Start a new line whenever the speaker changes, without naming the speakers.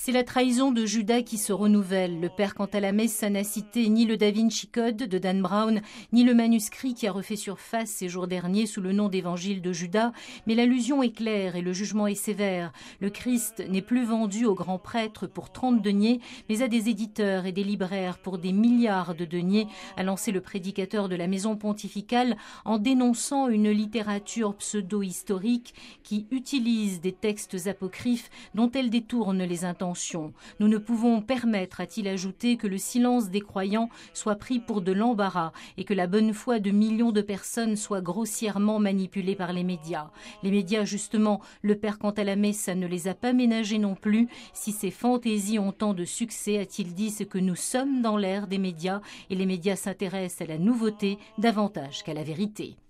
C'est la trahison de Judas qui se renouvelle. Le père quant à la Messa n'a cité ni le Da Vinci Code de Dan Brown, ni le manuscrit qui a refait surface ces jours derniers sous le nom d'évangile de Judas, mais l'allusion est claire et le jugement est sévère. Le Christ n'est plus vendu aux grands prêtres pour 30 deniers, mais à des éditeurs et des libraires pour des milliards de deniers, a lancé le prédicateur de la maison pontificale en dénonçant une littérature pseudo-historique qui utilise des textes apocryphes dont elle détourne les intentions. Nous ne pouvons permettre, a-t-il ajouté, que le silence des croyants soit pris pour de l'embarras et que la bonne foi de millions de personnes soit grossièrement manipulée par les médias. Les médias, justement, le père quant à la Messa ne les a pas ménagés non plus. Si ces fantaisies ont tant de succès, a-t-il dit, c'est que nous sommes dans l'ère des médias et les médias s'intéressent à la nouveauté davantage qu'à la vérité.